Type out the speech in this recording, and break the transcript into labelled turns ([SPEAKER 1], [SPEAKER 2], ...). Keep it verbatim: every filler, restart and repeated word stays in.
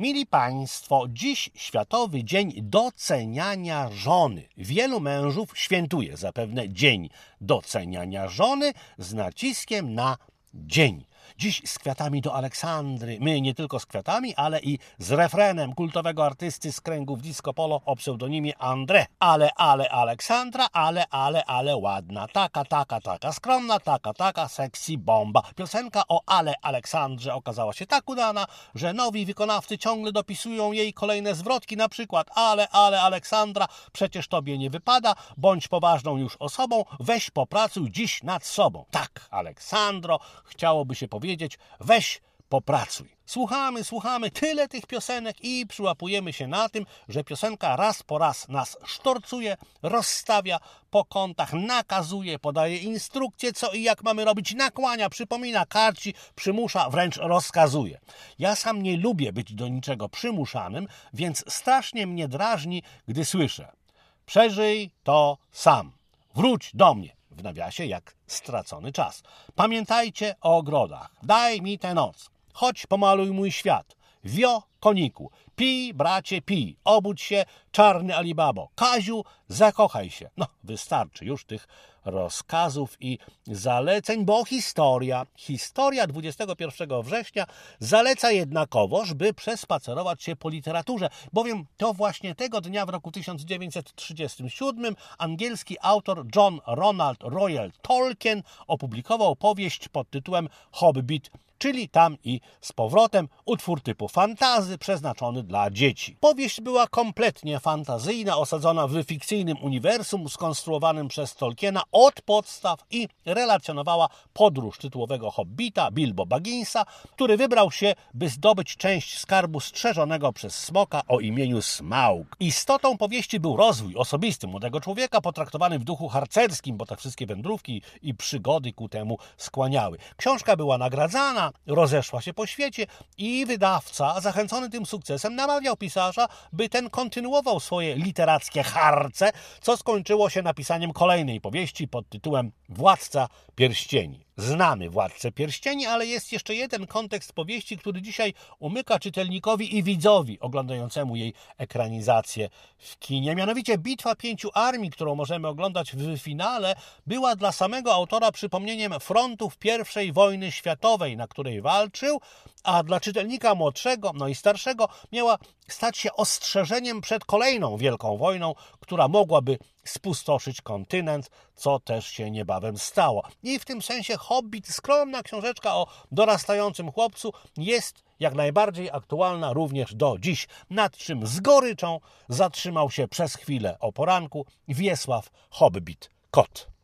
[SPEAKER 1] Mili Państwo, dziś Światowy Dzień Doceniania Żony. Wielu mężów świętuje zapewne Dzień Doceniania Żony z naciskiem na dzień. Dziś z kwiatami do Aleksandry. My nie tylko z kwiatami, ale i z refrenem kultowego artysty z kręgów disco polo o pseudonimie André. Ale, ale Aleksandra, ale, ale, ale ładna. Taka, taka, taka skromna, taka, taka sexy bomba. Piosenka o ale Aleksandrze okazała się tak udana, że nowi wykonawcy ciągle dopisują jej kolejne zwrotki, na przykład ale, ale Aleksandra, przecież tobie nie wypada, bądź poważną już osobą, weź popracuj dziś nad sobą. Tak, Aleksandro, chciałoby się powiedzieć, weź popracuj. Słuchamy, słuchamy tyle tych piosenek i przyłapujemy się na tym, że piosenka raz po raz nas sztorcuje, rozstawia po kątach, nakazuje, podaje instrukcje, co i jak mamy robić, nakłania, przypomina, karci, przymusza, wręcz rozkazuje. Ja sam nie lubię być do niczego przymuszanym, więc strasznie mnie drażni, gdy słyszę: przeżyj to sam, wróć do mnie. W nawiasie jak stracony czas. Pamiętajcie o ogrodach. Daj mi tę noc. Chodź, pomaluj mój świat. Wio, koniku. Pij, bracie, pij. Obudź się, czarny Alibabo. Kaziu, zakochaj się. No, wystarczy już tych rozkazów i zaleceń, bo historia, historia dwudziestego pierwszego września zaleca jednakowoż, by przespacerować się po literaturze, bowiem to właśnie tego dnia w roku tysiąc dziewięćset trzydziestym siódmym angielski autor John Ronald Reuel Tolkien opublikował powieść pod tytułem Hobbit, czyli tam i z powrotem utwór typu fantazy przeznaczony dla dzieci. Powieść była kompletnie fantazyjna, osadzona w fikcyjnym uniwersum skonstruowanym przez Tolkiena od podstaw i relacjonowała podróż tytułowego hobbita Bilbo Bagginsa, który wybrał się, by zdobyć część skarbu strzeżonego przez smoka o imieniu Smaug. Istotą powieści był rozwój osobisty młodego człowieka, potraktowany w duchu harcerskim, bo te wszystkie wędrówki i przygody ku temu skłaniały. Książka była nagradzana, rozeszła się po świecie i wydawca, zachęcony tym sukcesem, namawiał pisarza, by ten kontynuował swoje literackie harce, co skończyło się napisaniem kolejnej powieści pod tytułem Władca Pierścieni. Znamy Władcę Pierścieni, ale jest jeszcze jeden kontekst powieści, który dzisiaj umyka czytelnikowi i widzowi oglądającemu jej ekranizację w kinie. Mianowicie Bitwa Pięciu Armii, którą możemy oglądać w finale, była dla samego autora przypomnieniem frontów pierwszej wojny światowej, na której walczył, a dla czytelnika młodszego, no i starszego, miała stać się ostrzeżeniem przed kolejną wielką wojną, która mogłaby spustoszyć kontynent, co też się niebawem stało. I w tym sensie Hobbit, skromna książeczka o dorastającym chłopcu, jest jak najbardziej aktualna również do dziś, nad czym z goryczą zatrzymał się przez chwilę o poranku Wiesław Hobbit Kot.